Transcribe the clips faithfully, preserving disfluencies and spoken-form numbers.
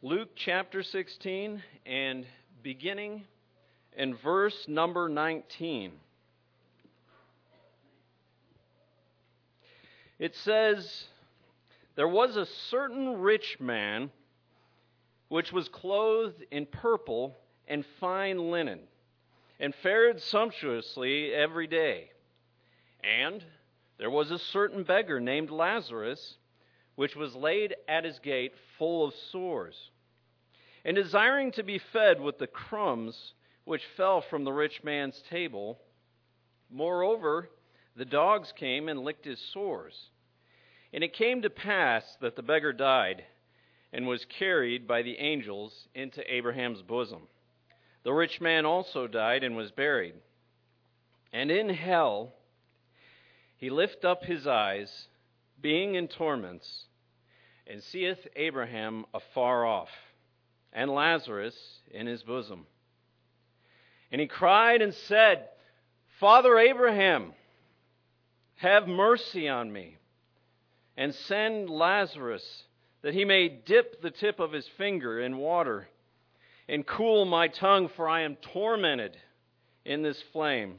Luke chapter sixteen and beginning in verse number nineteen. It says, "There was a certain rich man which was clothed in purple and fine linen, and fared sumptuously every day. And there was a certain beggar named Lazarus, which was laid at his gate full of sores, and desiring to be fed with the crumbs which fell from the rich man's table. Moreover, the dogs came and licked his sores. And it came to pass that the beggar died, and was carried by the angels into Abraham's bosom. The rich man also died and was buried. And in hell he lift up his eyes, being in torments, and seeth Abraham afar off, and Lazarus in his bosom. And he cried and said, Father Abraham, have mercy on me, and send Lazarus, that he may dip the tip of his finger in water, and cool my tongue, for I am tormented in this flame.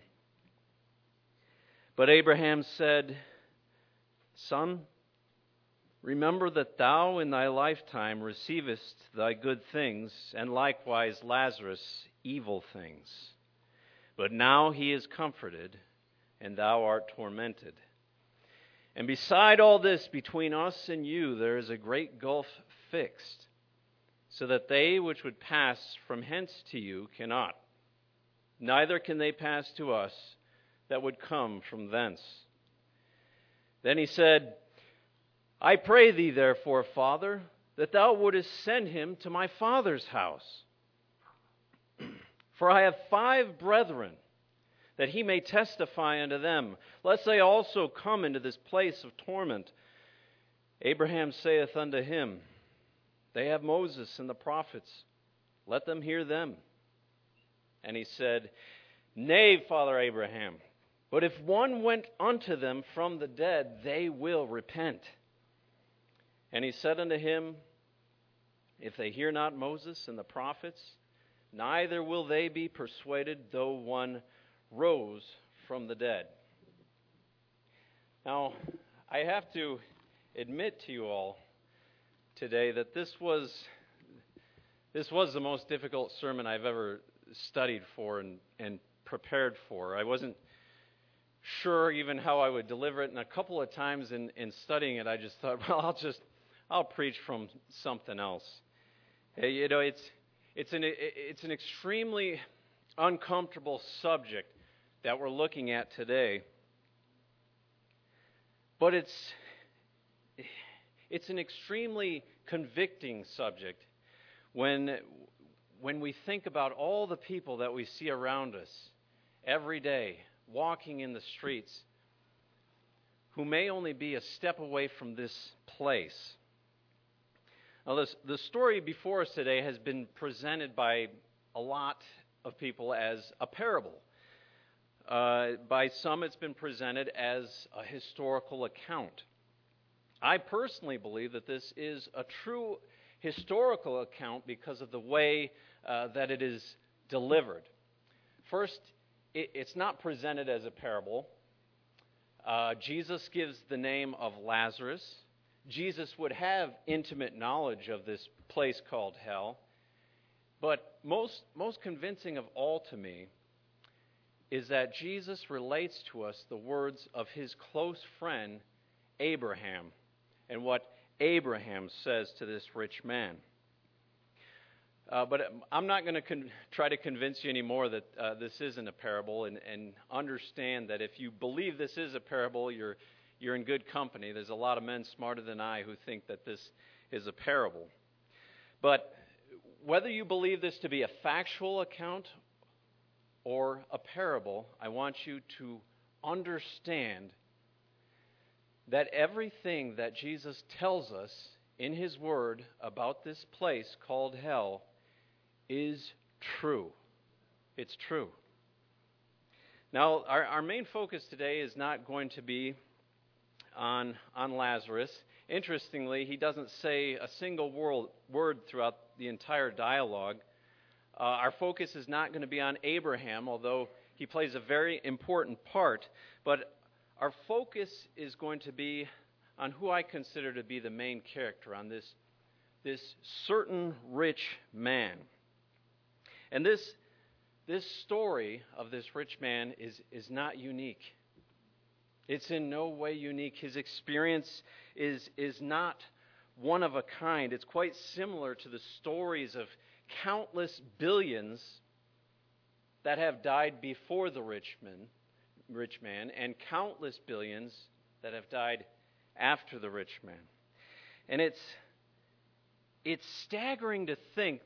But Abraham said, Son, remember that thou in thy lifetime receivest thy good things, and likewise Lazarus evil things. But now he is comforted, and thou art tormented. And beside all this, between us and you, there is a great gulf fixed, so that they which would pass from hence to you cannot, neither can they pass to us that would come from thence. Then he said, I pray thee therefore, Father, that thou wouldest send him to my father's house. For I have five brethren, that he may testify unto them, lest they also come into this place of torment. Abraham saith unto him, They have Moses and the prophets, let them hear them. And he said, Nay, Father Abraham, but if one went unto them from the dead, they will repent. And he said unto him, If they hear not Moses and the prophets, neither will they be persuaded, though one rose from the dead. Now, I have to admit to you all today that this was this was the most difficult sermon I've ever studied for and, and prepared for. I wasn't sure even how I would deliver it, and a couple of times in, in studying it, I just thought, well, I'll just I'll preach from something else. You know, it's it's an it's an extremely uncomfortable subject that we're looking at today. But it's it's an extremely convicting subject when when we think about all the people that we see around us every day, walking in the streets, who may only be a step away from this place. Now, this, the story before us today has been presented by a lot of people as a parable. Uh, by some, it's been presented as a historical account. I personally believe that this is a true historical account because of the way uh, that it is delivered. First, it, it's not presented as a parable. Uh, Jesus gives the name of Lazarus. Jesus would have intimate knowledge of this place called hell. But most, most convincing of all to me is that Jesus relates to us the words of his close friend Abraham and what Abraham says to this rich man. Uh, but I'm not going to con- try to convince you anymore that uh, this isn't a parable, and, and understand that if you believe this is a parable, you're you're in good company. There's a lot of men smarter than I who think that this is a parable. But whether you believe this to be a factual account or a parable, I want you to understand that everything that Jesus tells us in his word about this place called hell is true. It's true. Now, our, our main focus today is not going to be on, on Lazarus. Interestingly, he doesn't say a single word, word throughout the entire dialogue. Uh, our focus is not going to be on Abraham, although he plays a very important part. But our focus is going to be on who I consider to be the main character, on this, this certain rich man. And this, this story of this rich man is, is not unique. It's in no way unique. His experience is, is not one of a kind. It's quite similar to the stories of countless billions that have died before the rich man, rich man, and countless billions that have died after the rich man. And it's it's staggering to think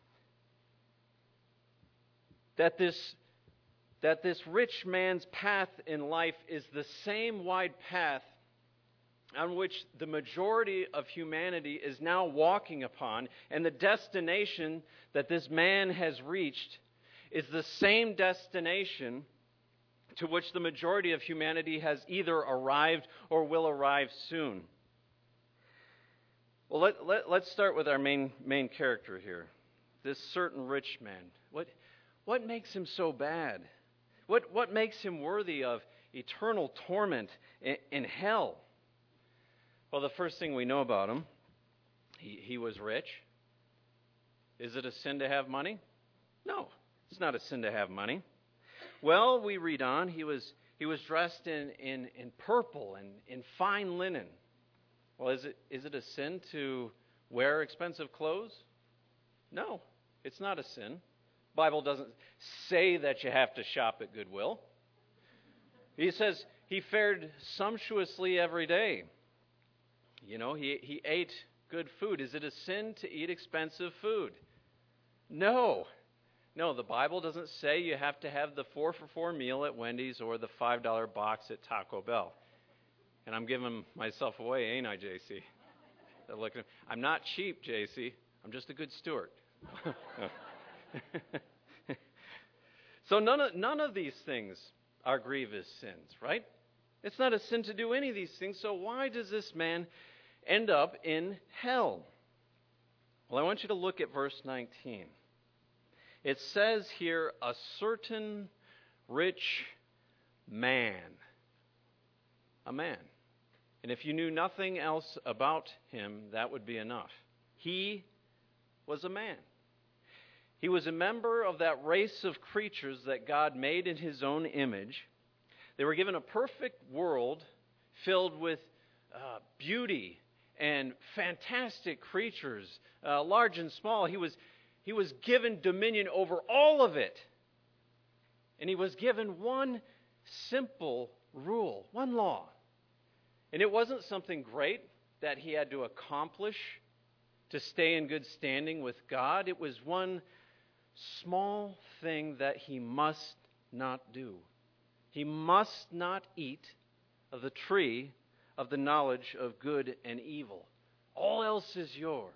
that this that this rich man's path in life is the same wide path on which the majority of humanity is now walking upon, and the destination that this man has reached is the same destination to which the majority of humanity has either arrived or will arrive soon. Well, let, let, let's start with our main main character here, this certain rich man. What, what makes him so bad? What, what makes him worthy of eternal torment in, in hell? Well, the first thing we know about him, he, he was rich. Is it a sin to have money? No, it's not a sin to have money. Well, we read on, he was he was dressed in, in, in purple and in fine linen. Well, is it is it a sin to wear expensive clothes? No, it's not a sin. The Bible doesn't say that you have to shop at Goodwill. He says he fared sumptuously every day. You know, he, he ate good food. Is it a sin to eat expensive food? No. No, the Bible doesn't say you have to have the four for four meal at Wendy's or the five dollar box at Taco Bell. And I'm giving myself away, ain't I, J C? They're looking. I'm not cheap, J C. I'm just a good steward. So none of, none of these things are grievous sins, right? It's not a sin to do any of these things. So why does this man end up in hell? Well, I want you to look at verse nineteen. It says here, a certain rich man. A man. And if you knew nothing else about him, that would be enough. He was a man. He was a member of that race of creatures that God made in his own image. They were given a perfect world filled with uh, beauty and fantastic creatures, uh, large and small. He was He was given dominion over all of it. And he was given one simple rule, one law. And it wasn't something great that he had to accomplish to stay in good standing with God. It was one small thing that he must not do. He must not eat of the tree of the knowledge of good and evil. All else is yours.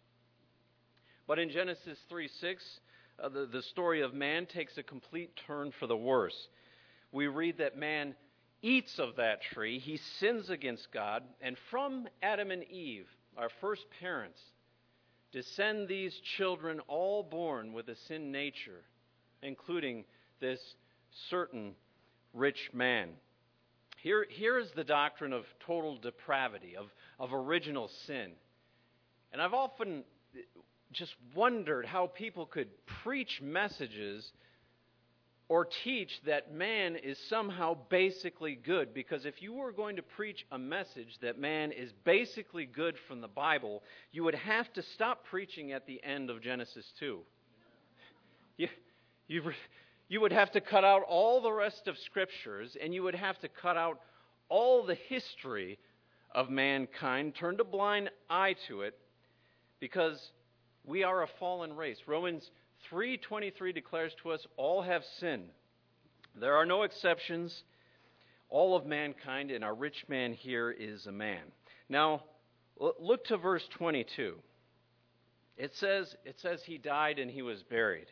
But in Genesis three six, uh, the, the story of man takes a complete turn for the worse. We read that man eats of that tree, he sins against God, and from Adam and Eve, our first parents, descend these children all born with a sin nature, including this certain rich man. Here, here is the doctrine of total depravity, of, of original sin. And I've often just wondered how people could preach messages or teach that man is somehow basically good. Because if you were going to preach a message that man is basically good from the Bible, you would have to stop preaching at the end of Genesis two. You, you, you would have to cut out all the rest of Scriptures, and you would have to cut out all the history of mankind, turn a blind eye to it, because we are a fallen race. Romans three twenty-three declares to us, all have sinned. There are no exceptions. All of mankind, and our rich man here is a man. Now, look to verse twenty-two. It says, it says he died and he was buried.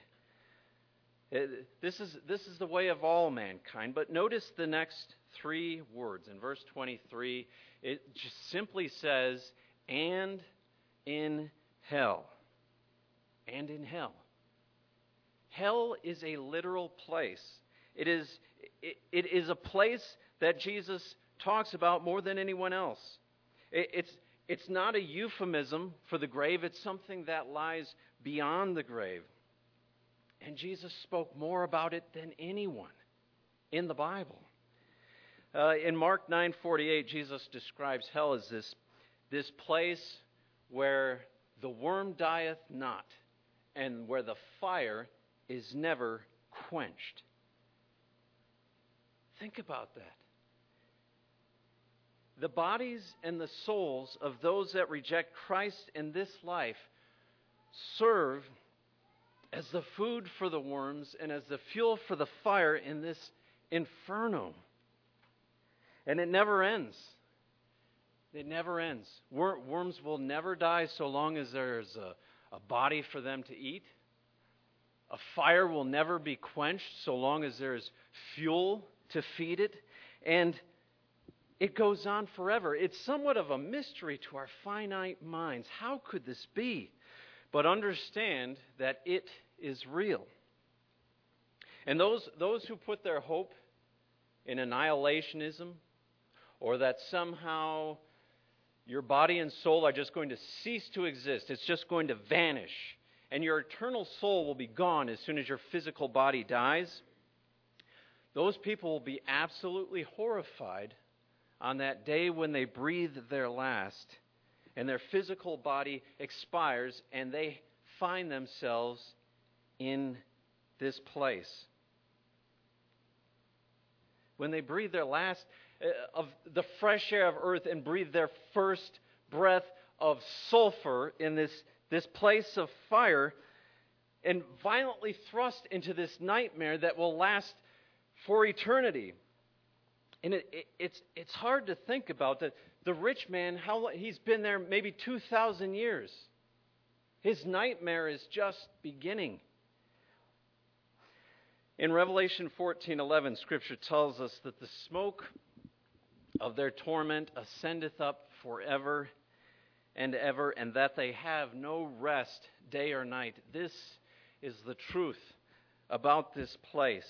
It, this is, this is the way of all mankind. But notice the next three words. In verse twenty-three, it just simply says, and in hell. and in hell. Hell is a literal place. It is, it, it is a place that Jesus talks about more than anyone else. It, it's, it's not a euphemism for the grave. It's something that lies beyond the grave. And Jesus spoke more about it than anyone in the Bible. Uh, in Mark nine forty-eight, Jesus describes hell as this, this place where the worm dieth not, and where the fire is never quenched. Think about that. The bodies and the souls of those that reject Christ in this life serve as the food for the worms and as the fuel for the fire in this inferno. And it never ends. It never ends. Wor- worms will never die so long as there's a, a body for them to eat. A fire will never be quenched so long as there's fuel to feed it. And it goes on forever. It's somewhat of a mystery to our finite minds. How could this be? But understand that it is real. And those, those who put their hope in annihilationism, or that somehow your body and soul are just going to cease to exist, it's just going to vanish, and your eternal soul will be gone as soon as your physical body dies, those people will be absolutely horrified on that day when they breathe their last and their physical body expires and they find themselves in this place. When they breathe their last of the fresh air of earth and breathe their first breath of sulfur in this, this place of fire and violently thrust into this nightmare that will last for eternity. And it, it, it's it's hard to think about that. The rich man, how he's been there maybe two thousand years. His nightmare is just beginning. In Revelation fourteen eleven, Scripture tells us that the smoke of their torment ascendeth up forever and ever, and that they have no rest day or night. This is the truth about this place.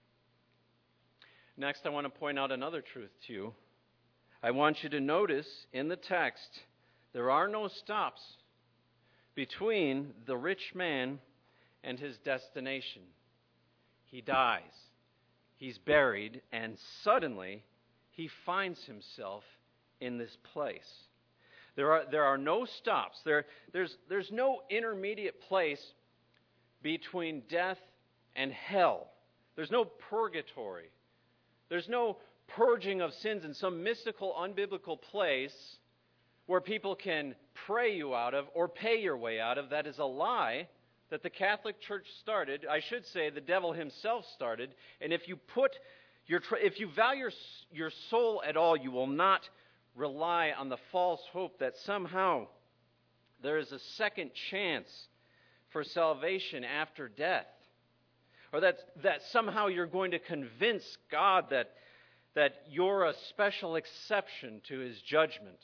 Next, I want to point out another truth to you. I want you to notice in the text, there are no stops between the rich man and his destination. He dies, he's buried, and suddenly he finds himself in this place. There are, there are no stops. There, there's, there's no intermediate place between death and hell. There's no purgatory. There's no purging of sins in some mystical, unbiblical place where people can pray you out of or pay your way out of. That is a lie that the Catholic Church started. I should say the devil himself started. And if you put your, if you value your, your soul at all, you will not rely on the false hope that somehow there is a second chance for salvation after death. Or that, that somehow you're going to convince God that, that you're a special exception to His judgment.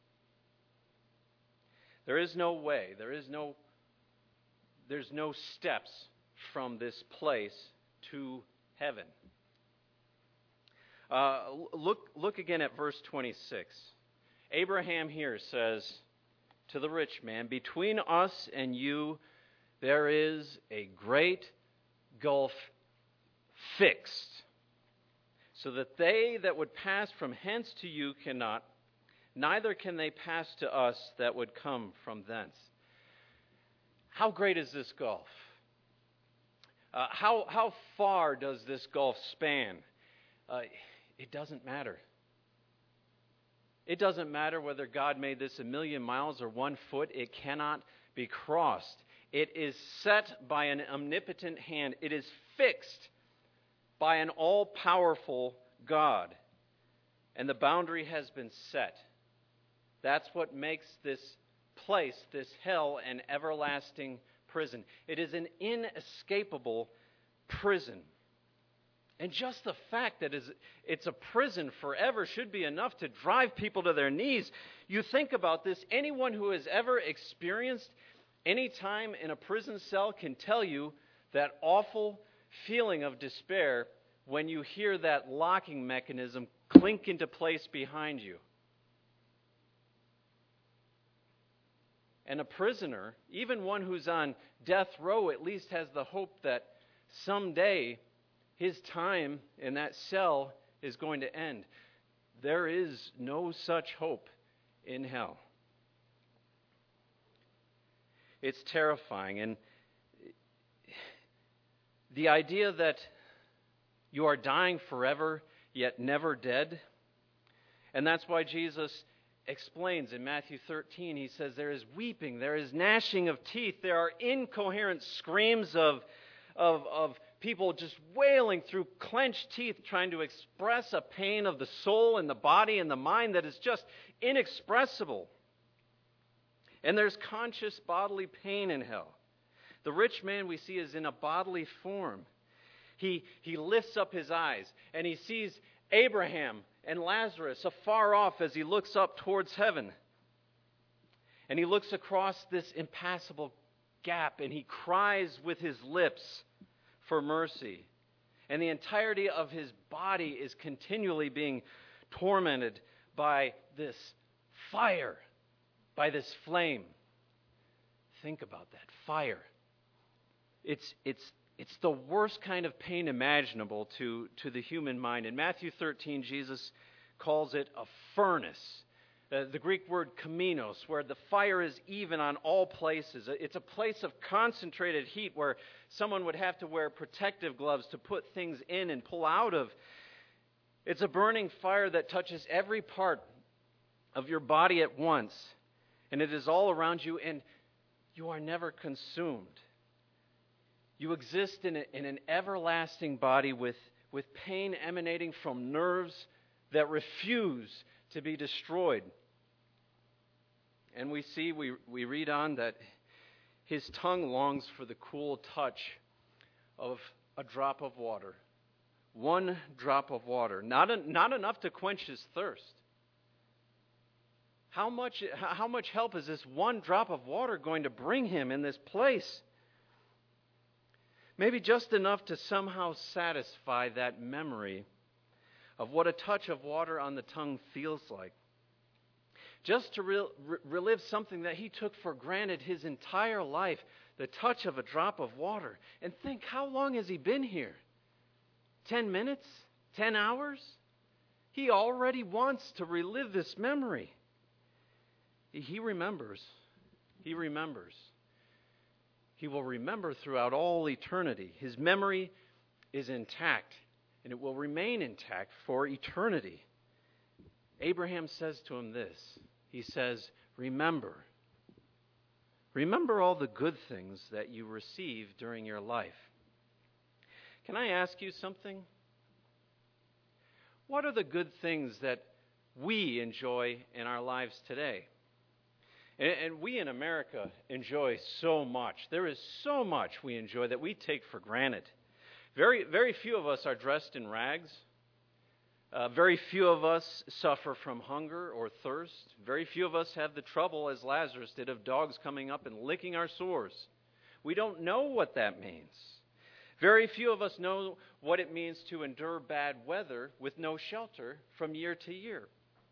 There is no way, there is no, there's no steps from this place to heaven. Uh, look, look again at verse twenty-six. Abraham here says to the rich man, "Between us and you there is a great gulf fixed, so that they that would pass from hence to you cannot, neither can they pass to us that would come from thence." How great is this gulf? Uh, how, how far does this gulf span? Uh, it doesn't matter. It doesn't matter whether God made this a million miles or one foot. It cannot be crossed. It is set by an omnipotent hand. It is fixed by an all-powerful God. And the boundary has been set. That's what makes this place, this hell, an everlasting prison. It is an inescapable prison. And just the fact that it's a prison forever should be enough to drive people to their knees. You think about this, anyone who has ever experienced Any time in a prison cell can tell you that awful feeling of despair when you hear that locking mechanism clink into place behind you. And a prisoner, even one who's on death row, at least has the hope that someday his time in that cell is going to end. There is no such hope in hell. It's terrifying. And the idea that you are dying forever, yet never dead. And that's why Jesus explains in Matthew thirteen, he says, there is weeping, there is gnashing of teeth, there are incoherent screams of, of, of people just wailing through clenched teeth, trying to express a pain of the soul and the body and the mind that is just inexpressible. And there's conscious bodily pain in hell. The rich man we see is in a bodily form. He, he lifts up his eyes and he sees Abraham and Lazarus afar off as he looks up towards heaven. And he looks across this impassable gap and he cries with his lips for mercy. And the entirety of his body is continually being tormented by this fire, by this flame. Think about that, fire. It's it's it's the worst kind of pain imaginable to, to the human mind. In Matthew thirteen, Jesus calls it a furnace. Uh, the Greek word kaminos, where the fire is even on all places. It's a place of concentrated heat where someone would have to wear protective gloves to put things in and pull out of. It's a burning fire that touches every part of your body at once. And it is all around you, and you are never consumed. You exist in, a, in an everlasting body with, with pain emanating from nerves that refuse to be destroyed. And we see, we, we read on that his tongue longs for the cool touch of a drop of water. One drop of water. Not, a, not enough to quench his thirst. How much, how much help is this one drop of water going to bring him in this place? Maybe just enough to somehow satisfy that memory of what a touch of water on the tongue feels like. Just to re- re- relive something that he took for granted his entire life, the touch of a drop of water. And think, how long has he been here? Ten minutes? Ten hours? He already wants to relive this memory. He remembers. He remembers. He will remember throughout all eternity. His memory is intact, and it will remain intact for eternity. Abraham says to him this. He says, remember. Remember all the good things that you received during your life. Can I ask you something? What are the good things that we enjoy in our lives today? And, and we in America enjoy so much. There is so much we enjoy that we take for granted. Very, very few of us are dressed in rags. Uh, very few of us suffer from hunger or thirst. Very few of us have the trouble, as Lazarus did, of dogs coming up and licking our sores. We don't know what that means. Very few of us know what it means to endure bad weather with no shelter from year to year.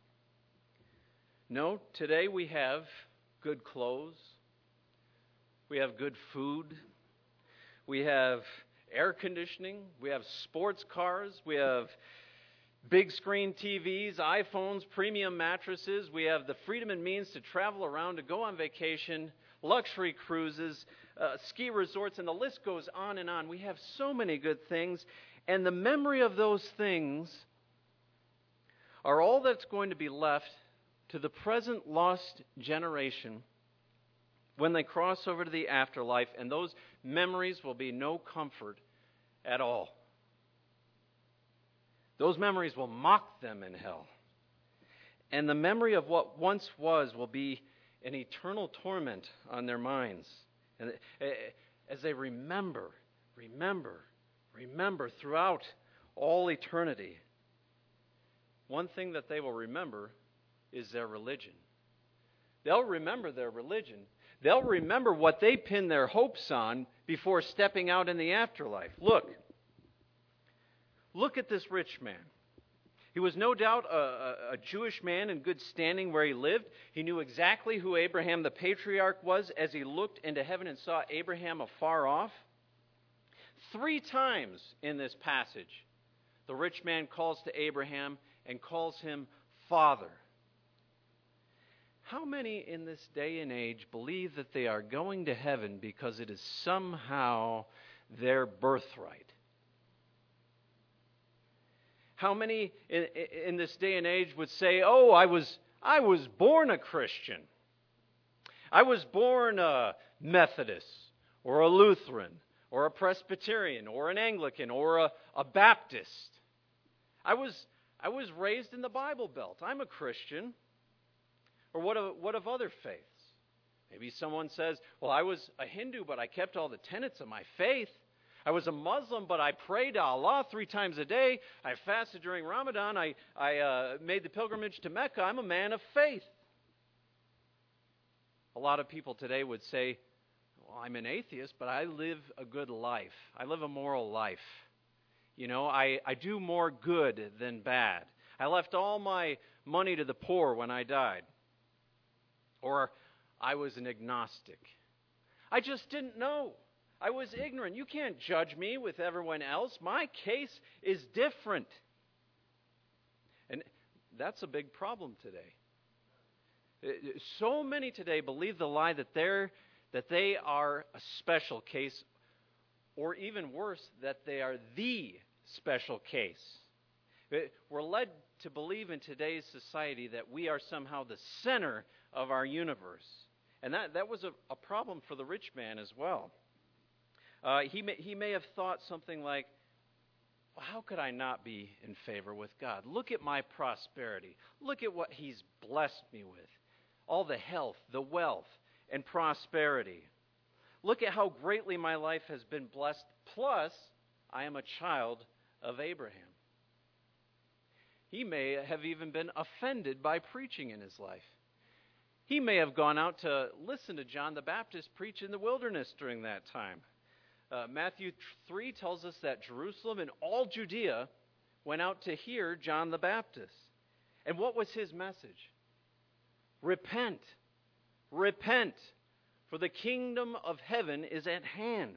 No, today we have good clothes. We have good food. We have air conditioning. We have sports cars. We have big screen T Vs, iPhones, premium mattresses. We have the freedom and means to travel around, to go on vacation, luxury cruises, uh, ski resorts, and the list goes on and on. We have so many good things, and the memory of those things are all that's going to be left to the present lost generation when they cross over to the afterlife, and those memories will be no comfort at all. Those memories will mock them in hell. And the memory of what once was will be an eternal torment on their minds. And as they remember, remember, remember throughout all eternity, one thing that they will remember is their religion. They'll remember their religion. they'll remember what they pinned their hopes on before stepping out in the afterlife. Look. Look at this rich man. He was no doubt a, a, a Jewish man in good standing where he lived. He knew exactly who Abraham the patriarch was as he looked into heaven and saw Abraham afar off. Three times in this passage, the rich man calls to Abraham and calls him Father. How many in this day and age believe that they are going to heaven because it is somehow their birthright? How many in, in this day and age would say, oh, I was, I was born a Christian. I was born a Methodist or a Lutheran or a Presbyterian or an Anglican or a, a Baptist. I was, I was raised in the Bible Belt. I'm a Christian. Or what of, what of other faiths? Maybe someone says, well, I was a Hindu, but I kept all the tenets of my faith. I was a Muslim, but I prayed to Allah three times a day. I fasted during Ramadan. I, I uh, made the pilgrimage to Mecca. I'm a man of faith. A lot of people today would say, well, I'm an atheist, but I live a good life. I live a moral life. You know, I, I do more good than bad. I left all my money to the poor when I died. Or I was an agnostic. I just didn't know. I was ignorant. You can't judge me with everyone else. My case is different. And that's a big problem today. So many today believe the lie that they're that they are a special case, or even worse, that they are the special case. We're led to believe in today's society that we are somehow the center of our universe. And that, that was a, a problem for the rich man as well. Uh, he, may, he may have thought something like, well, how could I not be in favor with God? Look at my prosperity. Look at what He's blessed me with. All the health, the wealth, and prosperity. Look at how greatly my life has been blessed. Plus, I am a child of Abraham. He may have even been offended by preaching in his life. He may have gone out to listen to John the Baptist preach in the wilderness during that time. Uh, Matthew three tells us that Jerusalem and all Judea went out to hear John the Baptist. And what was his message? Repent. Repent, for the kingdom of heaven is at hand.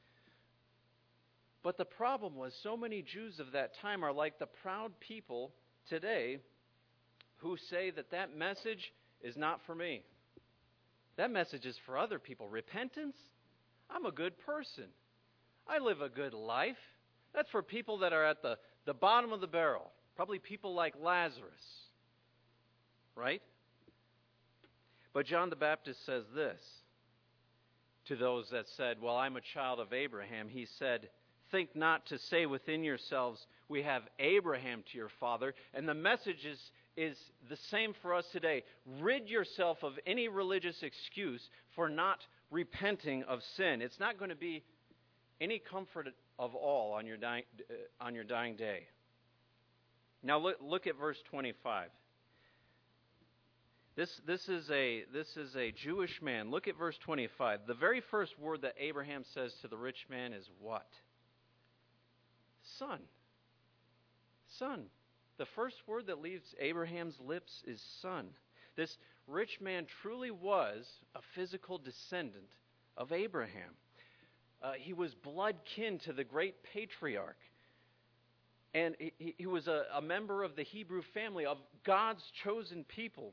But the problem was so many Jews of that time are like the proud people today who say that that message is not for me. That message is for other people. Repentance? I'm a good person. I live a good life. That's for people that are at the, the bottom of the barrel. Probably people like Lazarus. Right? But John the Baptist says this to those that said, well, I'm a child of Abraham. He said, think not to say within yourselves, we have Abraham to your father. And the message is, is the same for us today. Rid yourself of any religious excuse for not repenting of sin. It's not going to be any comfort of all on your dying, uh, on your dying day. Now look, look at verse twenty-five. This, this, is a, this is a Jewish man. Look at verse twenty-five. The very first word that Abraham says to the rich man is what? Son. Son. The first word that leaves Abraham's lips is son. This rich man truly was a physical descendant of Abraham. Uh, he was blood kin to the great patriarch. And he, he was a, a member of the Hebrew family, of God's chosen people.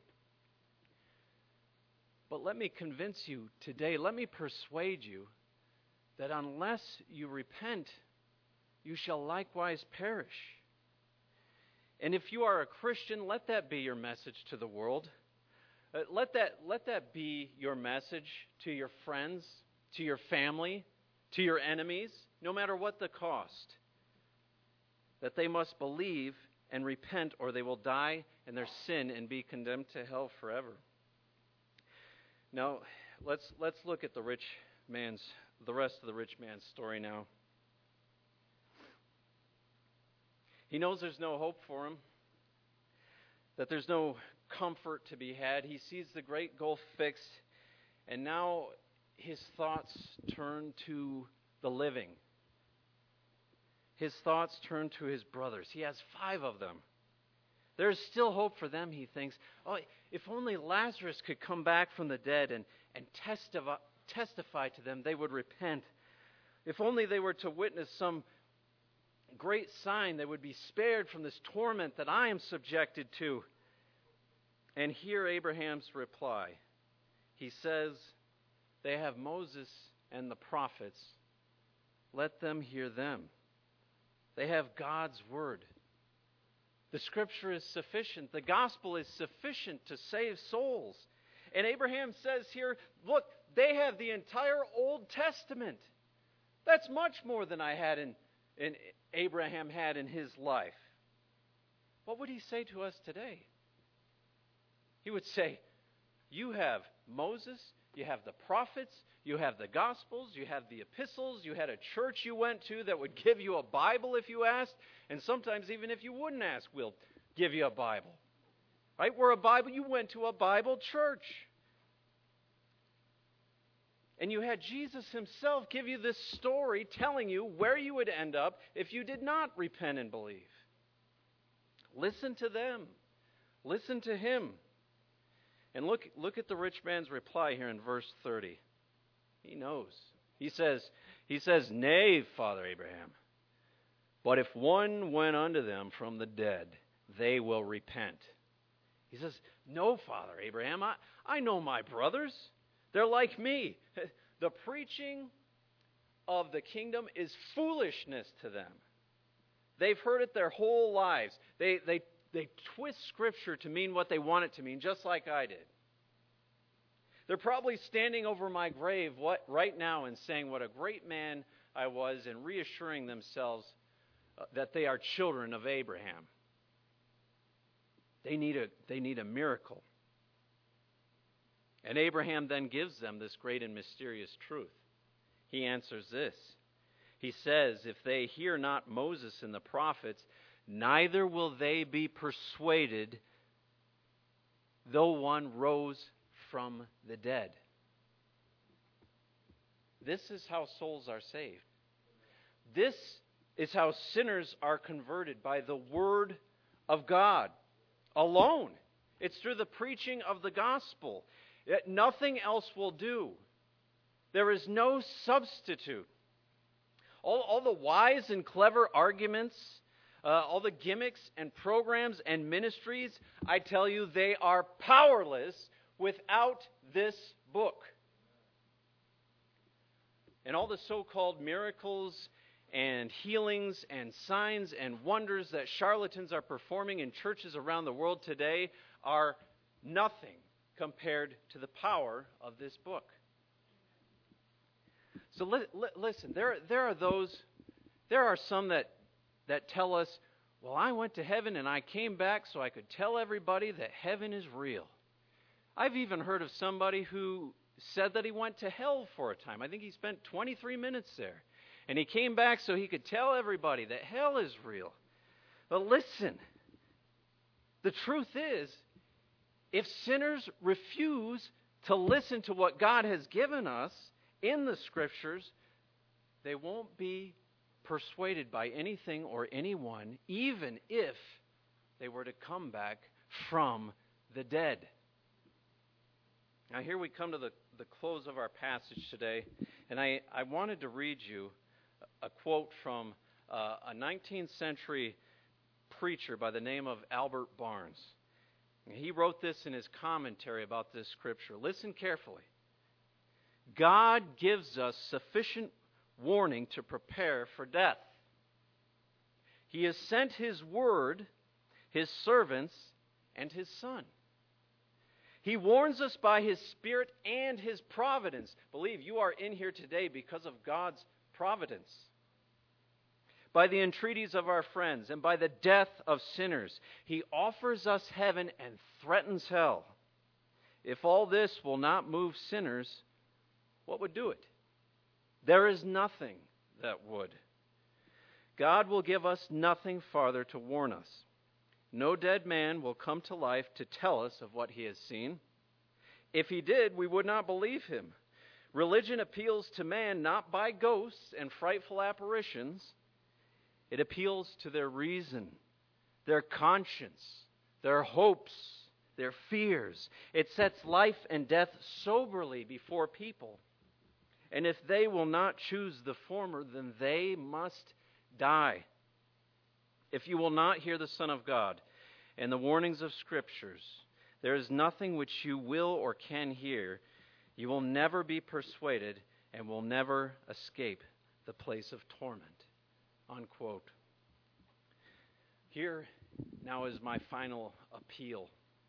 But let me convince you today, let me persuade you that unless you repent, you shall likewise perish. And if you are a Christian, let that be your message to the world. Uh, let that, let that be your message to your friends, to your family, to your enemies, no matter what the cost. That they must believe and repent, or they will die in their sin and be condemned to hell forever. Now, let's let's look at the rich man's the rest of the rich man's story now. He knows there's no hope for him, that there's no comfort to be had. He sees the great gulf fixed, And now his thoughts turn to the living. His thoughts turn to his brothers. He has five of them. There's still hope for them, he thinks. Oh, if only Lazarus could come back from the dead and, and testify, testify to them, they would repent. If only they were to witness some great sign, they would be spared from this torment that I am subjected to. And hear Abraham's reply. He says, they have Moses and the prophets. Let them hear them. They have God's word. The scripture is sufficient. The gospel is sufficient to save souls. And Abraham says here, look, they have the entire Old Testament. That's much more than I had in, in Abraham had in his life. What would he say to us today? He would say, you have Moses, you have the prophets, you have the Gospels, you have the epistles, you had a church you went to that would give you a Bible if you asked, and sometimes even if you wouldn't ask, we'll give you a Bible. Right? We're a Bible, you went to a Bible church. And you had Jesus himself give you this story telling you where you would end up if you did not repent and believe. Listen to them. Listen to him. And look, look at the rich man's reply here in verse thirty. He knows. He says, he says, nay, Father Abraham, but if one went unto them from the dead, they will repent. He says, no, Father Abraham, I, I know my brothers. They're like me. The preaching of the kingdom is foolishness to them. They've heard it their whole lives. They, they, they twist Scripture to mean what they want it to mean, just like I did. They're probably standing over my grave what, right now and saying what a great man I was and reassuring themselves uh, that they are children of Abraham. They need a, they need a miracle. And Abraham then gives them this great and mysterious truth. He answers this. He says, if they hear not Moses and the prophets, neither will they be persuaded, though one rose from the dead. This is how souls are saved. This is how sinners are converted, by the word of God alone. It's through the preaching of the gospel. Yet nothing else will do. There is no substitute. All, all the wise and clever arguments, uh, all the gimmicks and programs and ministries, I tell you, they are powerless without this book. And all the so-called miracles and healings and signs and wonders that charlatans are performing in churches around the world today are nothing compared to the power of this book. So li- li- listen, there, there are those, there are some that, that tell us, well, I went to heaven and I came back so I could tell everybody that heaven is real. I've even heard of somebody who said that he went to hell for a time. I think he spent twenty-three minutes there. And he came back so he could tell everybody that hell is real. But listen, the truth is, if sinners refuse to listen to what God has given us in the Scriptures, they won't be persuaded by anything or anyone, even if they were to come back from the dead. Now here we come to the, the close of our passage today, and I, I wanted to read you a quote from uh, a nineteenth century preacher by the name of Albert Barnes. He wrote this in his commentary about this scripture. Listen carefully. God gives us sufficient warning to prepare for death. He has sent His word, His servants, and His Son. He warns us by His Spirit and His providence. Believe you are in here today because of God's providence. By the entreaties of our friends and by the death of sinners, He offers us heaven and threatens hell. If all this will not move sinners, what would do it? There is nothing that would. God will give us nothing farther to warn us. No dead man will come to life to tell us of what he has seen. If he did, we would not believe him. Religion appeals to man not by ghosts and frightful apparitions. It appeals to their reason, their conscience, their hopes, their fears. It sets life and death soberly before people. And if they will not choose the former, then they must die. If you will not hear the Son of God and the warnings of Scriptures, there is nothing which you will or can hear. You will never be persuaded and will never escape the place of torment. Unquote. Here now is my final appeal.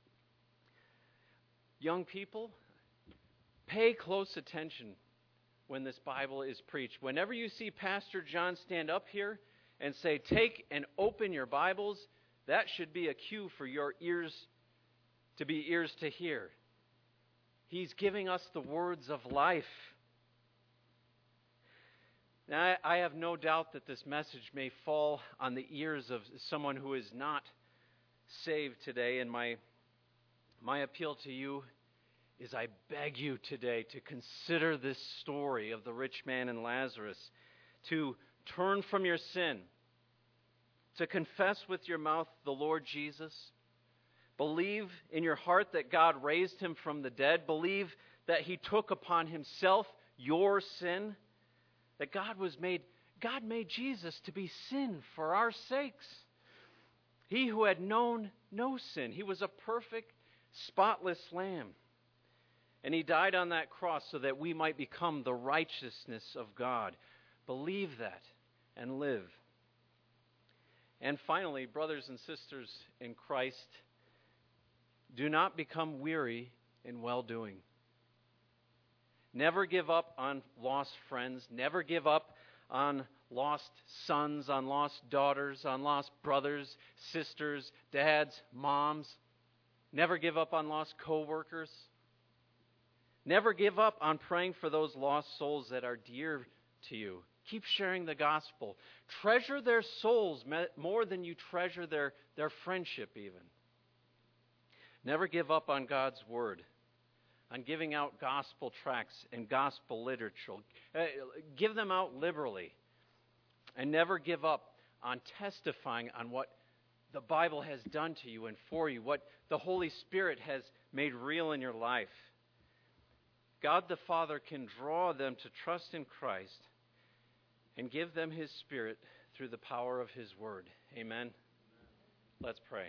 Young people, pay close attention when this Bible is preached. Whenever you see Pastor John stand up here and say, "Take and open your Bibles," that should be a cue for your ears to be ears to hear. He's giving us the words of life. Now, I have no doubt that this message may fall on the ears of someone who is not saved today, and my, my appeal to you is I beg you today to consider this story of the rich man and Lazarus, to turn from your sin, to confess with your mouth the Lord Jesus, believe in your heart that God raised him from the dead, believe that he took upon himself your sin, that God was made, God made Jesus to be sin for our sakes. He who had known no sin, he was a perfect, spotless lamb. And he died on that cross so that we might become the righteousness of God. Believe that and live. And finally, brothers and sisters in Christ, do not become weary in well-doing. Never give up on lost friends. Never give up on lost sons, on lost daughters, on lost brothers, sisters, dads, moms. Never give up on lost co-workers. Never give up on praying for those lost souls that are dear to you. Keep sharing the gospel. Treasure their souls more than you treasure their, their friendship even. Never give up on God's word, on giving out gospel tracts and gospel literature. Uh, give them out liberally. And never give up on testifying on what the Bible has done to you and for you, what the Holy Spirit has made real in your life. God the Father can draw them to trust in Christ and give them His Spirit through the power of His Word. Amen. Let's pray.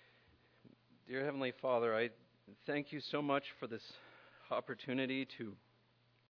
Dear Heavenly Father, I thank you so much for this opportunity to